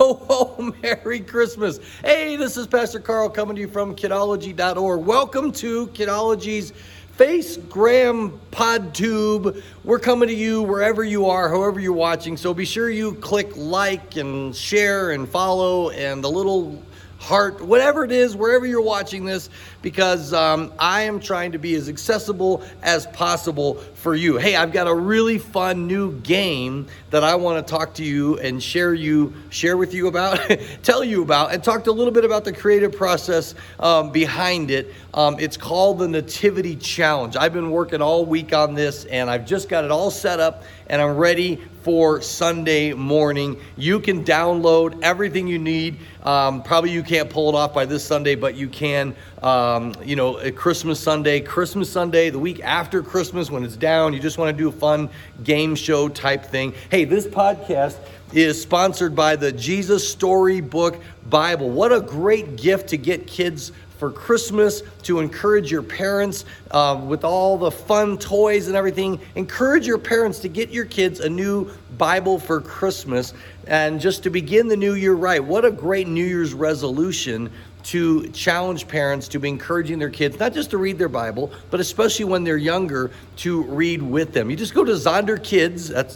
ho, ho, Merry Christmas. Hey, this is Pastor Carl coming to you from Kidology.org. Welcome to Kidology's Facegram PodTube. We're coming to you wherever you are, however you're watching. So be sure you click like and share and follow and the little heart, whatever it is, wherever you're watching this, because I am trying to be as accessible as possible for you. Hey, I've got a really fun new game that I want to talk to you and share with you about, tell you about, and talk a little bit about the creative process behind it. It's called the Nativity Challenge. I've been working all week on this, and I've just got it all set up, and I'm ready for Sunday morning. You can download everything you need. Probably you can't pull it off by this Sunday, but you can, Christmas Sunday, the week after Christmas when it's down, you just want to do a fun game show type thing. Hey, this podcast is sponsored by the Jesus Storybook Bible. What a great gift to get kids for Christmas, to encourage your parents with all the fun toys and everything. Encourage your parents to get your kids a new Bible for Christmas and just to begin the new year right. What a great New Year's resolution to challenge parents to be encouraging their kids, not just to read their Bible, but especially when they're younger, to read with them. You just go to ZonderKids, that's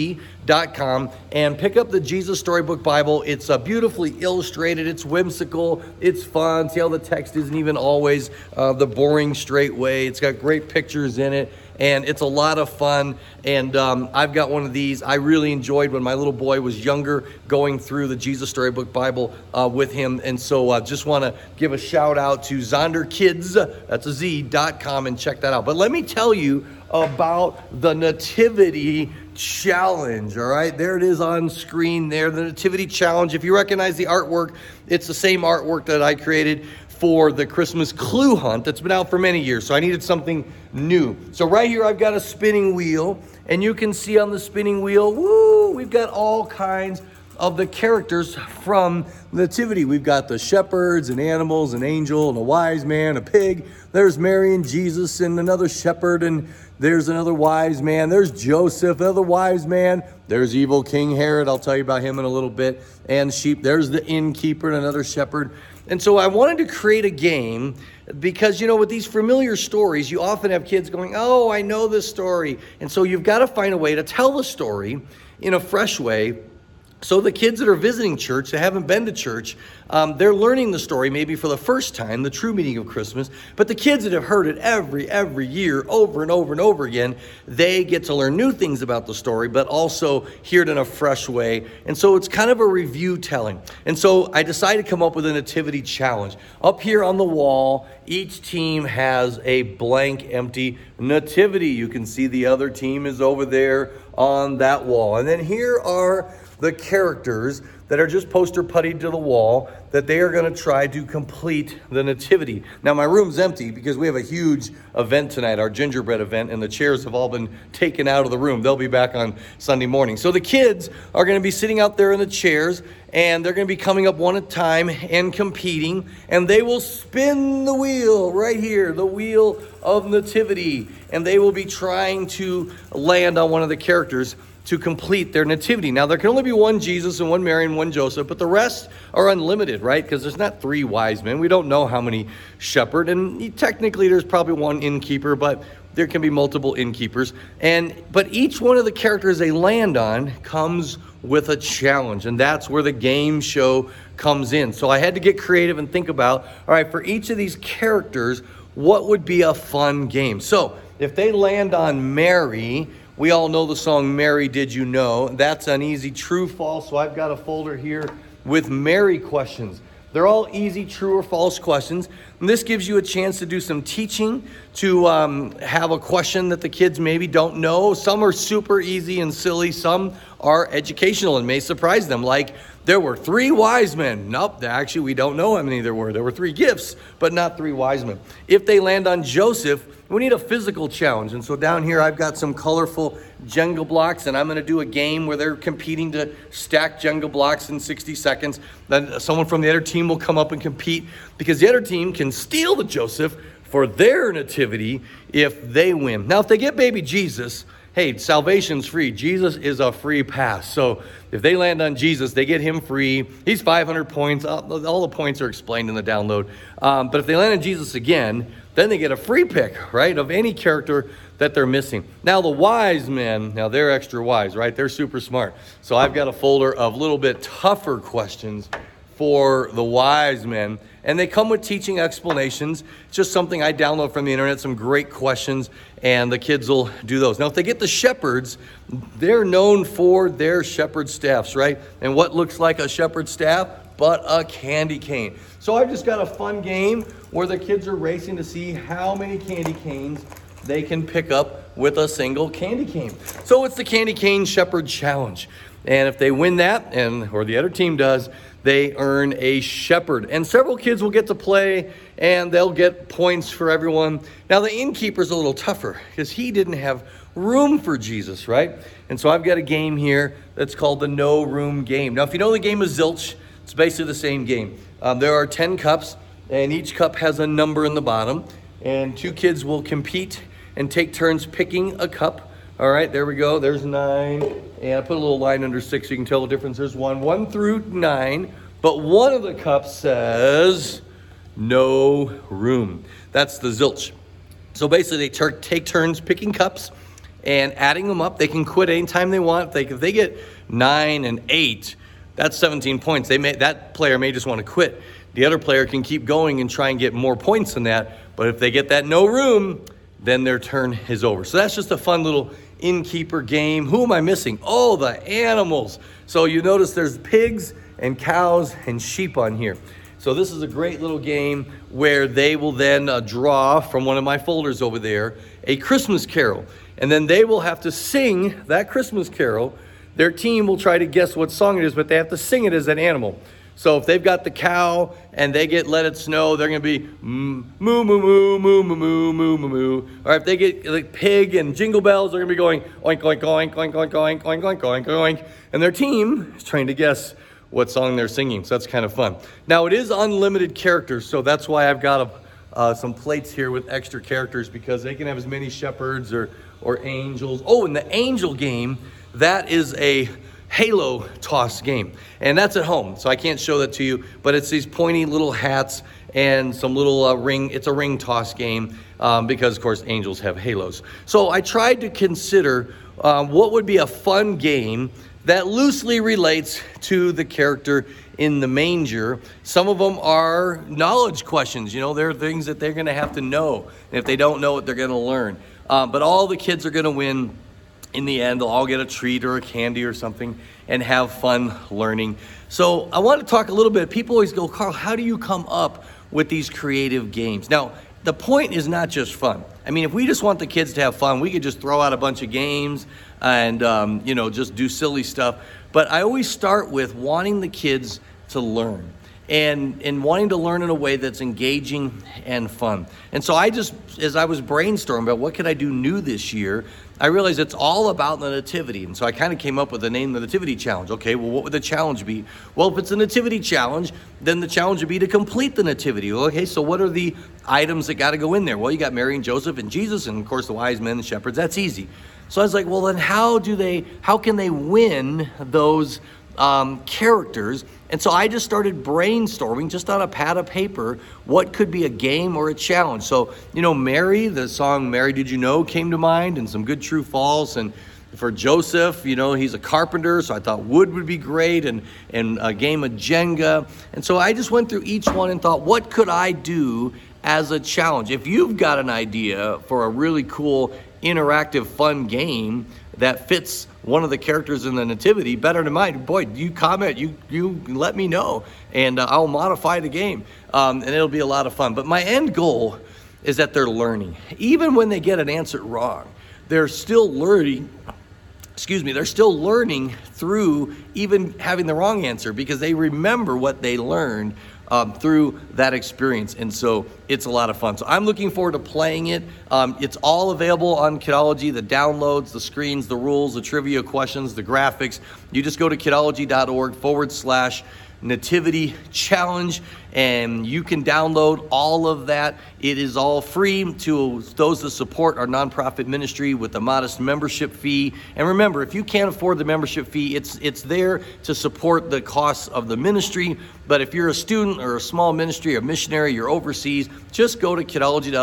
Z.com, and pick up the Jesus Storybook Bible. It's beautifully illustrated. It's whimsical. It's fun. See how the text isn't even always the boring straight way. It's got great pictures in it. And it's a lot of fun, and I've got one of these. I really enjoyed when my little boy was younger going through the Jesus Storybook Bible with him, and so I just want to give a shout out to ZonderKids, that's a Z.com, and check that out. But let me tell you about the Nativity Challenge, all right? There it is on screen there, the Nativity Challenge. If you recognize the artwork, it's the same artwork that I created for the Christmas Clue Hunt that's been out for many years. So I needed something new. So right here I've got a spinning wheel, and you can see on the spinning wheel, we've got all kinds of the characters from Nativity. We've got the shepherds and animals, an angel and a wise man, a pig. There's Mary and Jesus and another shepherd, and there's another wise man. There's Joseph, another wise man. There's evil King Herod. I'll tell you about him in a little bit. And sheep. There's the innkeeper and another shepherd. And so I wanted to create a game because, with these familiar stories, you often have kids going, oh, I know this story. And so you've got to find a way to tell the story in a fresh way. So the kids that are visiting church, that haven't been to church, they're learning the story maybe for the first time, the true meaning of Christmas. But the kids that have heard it every year, over and over and over again, they get to learn new things about the story, but also hear it in a fresh way. And so it's kind of a review telling. And so I decided to come up with a Nativity Challenge. Up here on the wall, each team has a blank, empty nativity. You can see the other team is over there on that wall. And then here are the characters that are just poster puttied to the wall that they are going to try to complete the nativity. Now, my room's empty because we have a huge event tonight, our gingerbread event, and the chairs have all been taken out of the room. They'll be back on Sunday morning. So the kids are going to be sitting out there in the chairs, and they're going to be coming up one at a time and competing, and they will spin the wheel right here, the wheel of nativity, and they will be trying to land on one of the characters to complete their nativity. Now, there can only be one Jesus and one Mary and one Joseph, but the rest are unlimited, right? Because there's not three wise men. We don't know how many shepherd, and technically there's probably one innkeeper, but there can be multiple innkeepers. But each one of the characters they land on comes with a challenge, and that's where the game show comes in. So I had to get creative and think about, all right, for each of these characters, what would be a fun game? So if they land on Mary, we all know the song, Mary, Did You Know? That's an easy true, false. So I've got a folder here with Mary questions. They're all easy true or false questions. And this gives you a chance to do some teaching, to have a question that the kids maybe don't know. Some are super easy and silly. Some are educational and may surprise them. Like, there were 3 wise men. Nope, actually, we don't know how many there were. There were 3 gifts, but not 3 wise men. If they land on Joseph, we need a physical challenge. And so down here, I've got some colorful Jenga blocks, and I'm going to do a game where they're competing to stack Jenga blocks in 60 seconds. Then someone from the other team will come up and compete because the other team can steal the Joseph for their nativity if they win. Now, if they get baby Jesus, hey, salvation's free. Jesus is a free pass. So if they land on Jesus, they get him free. He's 500 points. All the points are explained in the download. But if they land on Jesus again, then they get a free pick, right, of any character that they're missing. Now, the wise men, now they're extra wise, right? They're super smart. So I've got a folder of a little bit tougher questions for the wise men, and they come with teaching explanations. It's just something I download from the internet, some great questions, and the kids will do those. Now, if they get the shepherds, they're known for their shepherd staffs, right? And what looks like a shepherd staff but a candy cane. So I've just got a fun game where the kids are racing to see how many candy canes they can pick up with a single candy cane. So it's the Candy Cane Shepherd Challenge. And if they win that, or the other team does, they earn a shepherd. And several kids will get to play, and they'll get points for everyone. Now, the innkeeper's a little tougher because he didn't have room for Jesus, right? And so I've got a game here that's called the No Room Game. Now, if you know the game of Zilch, it's basically the same game. There are 10 cups, and each cup has a number in the bottom. And 2 kids will compete and take turns picking a cup. All right, there we go. There's 9. And I put a little line under 6 so you can tell the difference. There's 1 through 9. But one of the cups says no room. That's the Zilch. So basically, they take turns picking cups and adding them up. They can quit anytime they want. If they get 9 and 8, that's 17 points. That player may just want to quit. The other player can keep going and try and get more points than that. But if they get that no room, then their turn is over. So that's just a fun little innkeeper game. Who am I missing? Oh, the animals. So you notice there's pigs and cows and sheep on here. So this is a great little game where they will then draw from one of my folders over there a Christmas carol. And then they will have to sing that Christmas carol. Their team will try to guess what song it is, but they have to sing it as an animal. So if they've got the cow and they get Let It Snow, they're going to be moo, moo, moo, moo, moo, moo, moo, moo, moo. Or if they get like pig and Jingle Bells, they're going to be going oink, oink, oink, oink, oink, oink, oink, oink, oink, oink. And their team is trying to guess what song they're singing. So that's kind of fun. Now, it is unlimited characters, so that's why I've got some plates here with extra characters, because they can have as many shepherds or angels. Oh, and the angel game, that is a Halo toss game, and that's at home, so I can't show that to you, but it's these pointy little hats and some little ring. It's a ring toss game because, of course, angels have halos. So I tried to consider what would be a fun game that loosely relates to the character in the manger. Some of them are knowledge questions. You know, there are things that they're going to have to know, and if they don't know it, they're going to learn. But all the kids are going to win. In the end, they'll all get a treat or a candy or something and have fun learning. So I want to talk a little bit. People always go, Carl, how do you come up with these creative games? Now, the point is not just fun. I mean, if we just want the kids to have fun, we could just throw out a bunch of games and, just do silly stuff. But I always start with wanting the kids to learn and wanting to learn in a way that's engaging and fun. And so as I was brainstorming about what could I do new this year, I realized it's all about the nativity. And so I kind of came up with the name, the Nativity Challenge. Okay, well, what would the challenge be? Well, if it's a nativity challenge, then the challenge would be to complete the nativity. Well, okay, so what are the items that got to go in there? Well, you got Mary and Joseph and Jesus, and of course the wise men and shepherds. That's easy. So I was like, well, then how can they win those characters? And so I just started brainstorming just on a pad of paper what could be a game or a challenge. So, Mary, the song Mary Did You Know came to mind, and some good true false. And for Joseph, he's a carpenter, so I thought wood would be great, and a game of Jenga. And so I just went through each one and thought, what could I do as a challenge? If you've got an idea for a really cool, interactive, fun game that fits one of the characters in the nativity better than mine, boy, you comment, you let me know, and I'll modify the game, and it'll be a lot of fun. But my end goal is that they're learning. Even when they get an answer wrong, they're still learning. They're still learning through even having the wrong answer, because they remember what they learned through that experience. And so it's a lot of fun. So I'm looking forward to playing it. It's all available on Kidology, the downloads, the screens, the rules, the trivia questions, the graphics. You just go to kidology.org/. Nativity Challenge, and you can download all of that. It is all free to those that support our nonprofit ministry with a modest membership fee. And remember, if you can't afford the membership fee, it's there to support the costs of the ministry. But if you're a student or a small ministry or missionary, you're overseas, just go to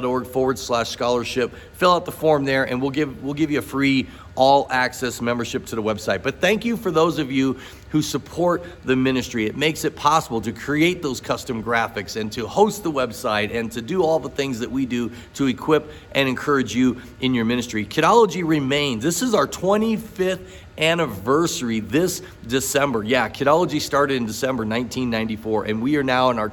kidology.org/scholarship, fill out the form there, and we'll give you a free all-access membership to the website. But thank you for those of you who support the ministry. It makes it possible to create those custom graphics and to host the website and to do all the things that we do to equip and encourage you in your ministry. Kidology remains. This is our 25th anniversary this December. Yeah, Kidology started in December 1994, and we are now in our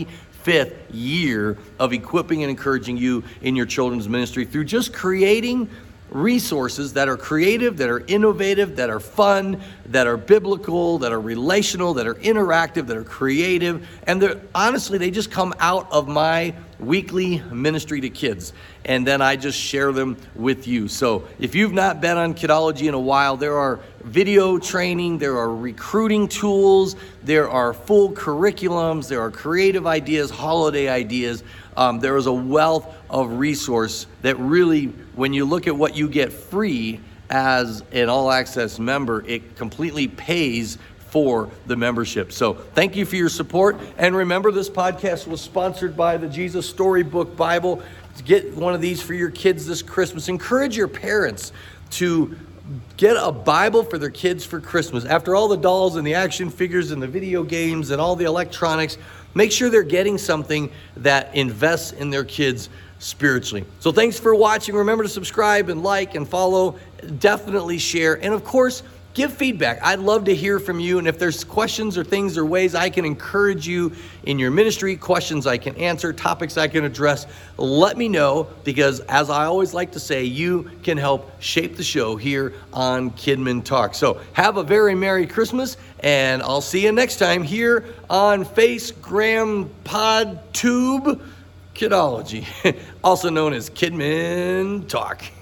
25th year of equipping and encouraging you in your children's ministry through just creating resources that are creative, that are innovative, that are fun, that are biblical, that are relational, that are interactive, that are creative, and honestly, they just come out of my weekly ministry to kids, and then I just share them with you. So if you've not been on Kidology in a while, there are video training, there are recruiting tools, there are full curriculums, there are creative ideas, holiday ideas. There is a wealth of resource that really, when you look at what you get free as an all-access member, it completely pays for the membership. So thank you for your support. And remember, this podcast was sponsored by the Jesus Storybook Bible. Get one of these for your kids this Christmas. Encourage your parents to get a Bible for their kids for Christmas. After all the dolls and the action figures and the video games and all the electronics, make sure they're getting something that invests in their kids spiritually. So thanks for watching. Remember to subscribe and like and follow. Definitely share. And of course, give feedback. I'd love to hear from you. And if there's questions or things or ways I can encourage you in your ministry, questions I can answer, topics I can address, let me know, because as I always like to say, you can help shape the show here on Kidmin Talk. So have a very Merry Christmas, and I'll see you next time here on Face Gram Pod Tube Kidology, also known as Kidmin Talk.